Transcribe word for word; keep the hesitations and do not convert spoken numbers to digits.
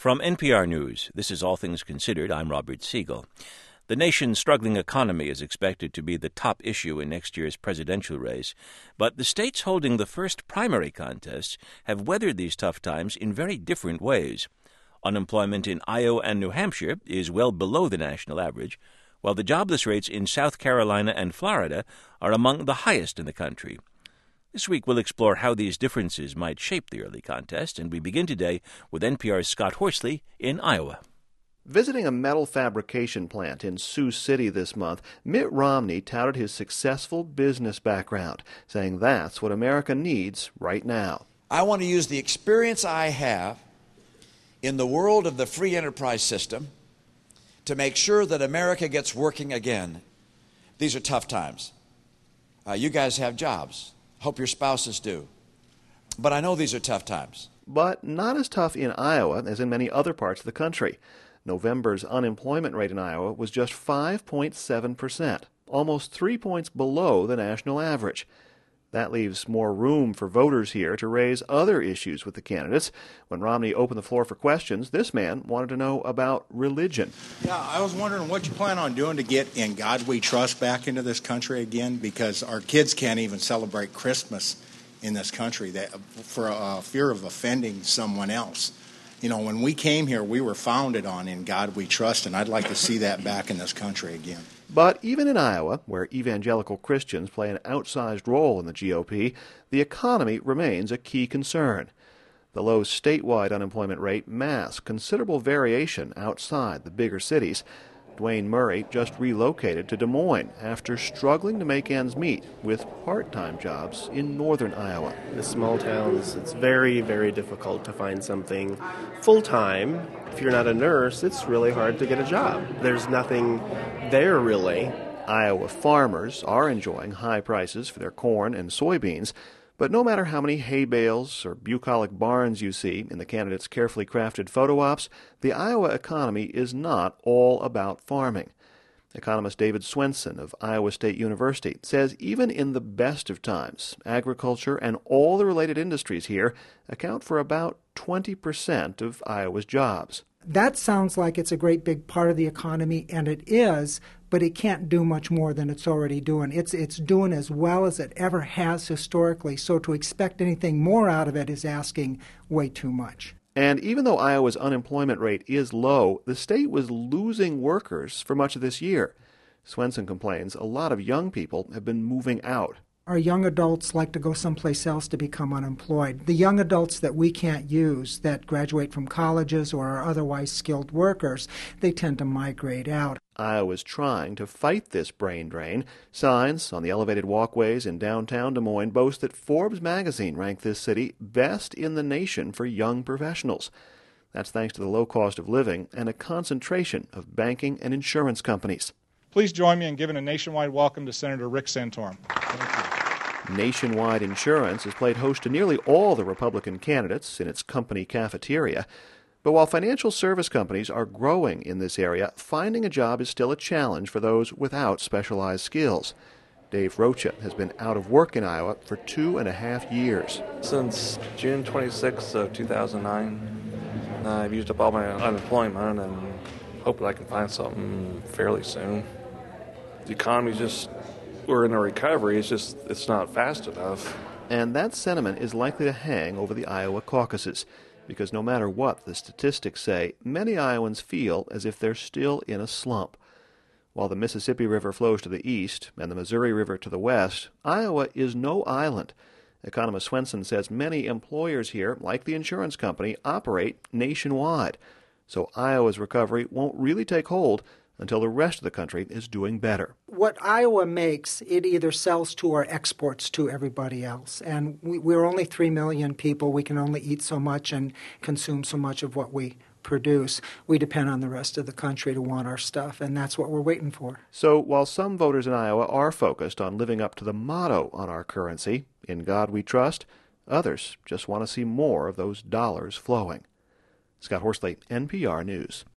From N P R News, this is All Things Considered. I'm Robert Siegel. The nation's struggling economy is expected to be the top issue in next year's presidential race, but the states holding the first primary contests have weathered these tough times in very different ways. Unemployment in Iowa and New Hampshire is well below the national average, while the jobless rates in South Carolina and Florida are among the highest in the country. This week we'll explore how these differences might shape the early contest, and we begin today with N P R's Scott Horsley in Iowa. Visiting a metal fabrication plant in Sioux City this month, Mitt Romney touted his successful business background, saying that's what America needs right now. I want to use the experience I have in the world of the free enterprise system to make sure that America gets working again. These are tough times. Uh, you guys have jobs. Hope your spouses do. But I know these are tough times. But not as tough in Iowa as in many other parts of the country. November's unemployment rate in Iowa was just five point seven percent, almost three points below the national average. That leaves more room for voters here to raise other issues with the candidates. When Romney opened the floor for questions, this man wanted to know about religion. Yeah, I was wondering what you plan on doing to get In God We Trust back into this country again, because our kids can't even celebrate Christmas in this country that, for uh, fear of offending someone else. You know, when we came here, we were founded on In God We Trust, and I'd like to see that back in this country again. But even in Iowa, where evangelical Christians play an outsized role in the G O P, the economy remains a key concern. The low statewide unemployment rate masks considerable variation outside the bigger cities. Dwayne Murray just relocated to Des Moines after struggling to make ends meet with part-time jobs in northern Iowa. The small towns, it's very, very difficult to find something full-time. If you're not a nurse, it's really hard to get a job. There's nothing there, really. Iowa farmers are enjoying high prices for their corn and soybeans, but no matter how many hay bales or bucolic barns you see in the candidates' carefully crafted photo ops, the Iowa economy is not all about farming. Economist David Swenson of Iowa State University says even in the best of times, agriculture and all the related industries here account for about twenty percent of Iowa's jobs. That sounds like it's a great big part of the economy, and it is, but it can't do much more than it's already doing. It's it's doing as well as it ever has historically, so to expect anything more out of it is asking way too much. And even though Iowa's unemployment rate is low, the state was losing workers for much of this year. Swenson complains a lot of young people have been moving out. Our young adults like to go someplace else to become unemployed. The young adults that we can't use, that graduate from colleges or are otherwise skilled workers, they tend to migrate out. Iowa's trying to fight this brain drain. Signs on the elevated walkways in downtown Des Moines boast that Forbes magazine ranked this city best in the nation for young professionals. That's thanks to the low cost of living and a concentration of banking and insurance companies. Please join me in giving a nationwide welcome to Senator Rick Santorum. Nationwide Insurance has played host to nearly all the Republican candidates in its company cafeteria. But while financial service companies are growing in this area, finding a job is still a challenge for those without specialized skills. Dave Rocha has been out of work in Iowa for two and a half years. Since June twenty-sixth of two thousand nine, I've used up all my unemployment and hope that I can find something fairly soon. The economy's just, we're in a recovery, it's just, it's not fast enough. And that sentiment is likely to hang over the Iowa caucuses, because no matter what the statistics say, many Iowans feel as if they're still in a slump. While the Mississippi River flows to the east and the Missouri River to the west, Iowa is no island. Economist Swenson says many employers here, like the insurance company, operate nationwide. So Iowa's recovery won't really take hold until the rest of the country is doing better. What Iowa makes, it either sells to or exports to everybody else. And we, we're only three million people. We can only eat so much and consume so much of what we produce. We depend on the rest of the country to want our stuff, and that's what we're waiting for. So while some voters in Iowa are focused on living up to the motto on our currency, In God We Trust, others just want to see more of those dollars flowing. Scott Horsley, N P R News.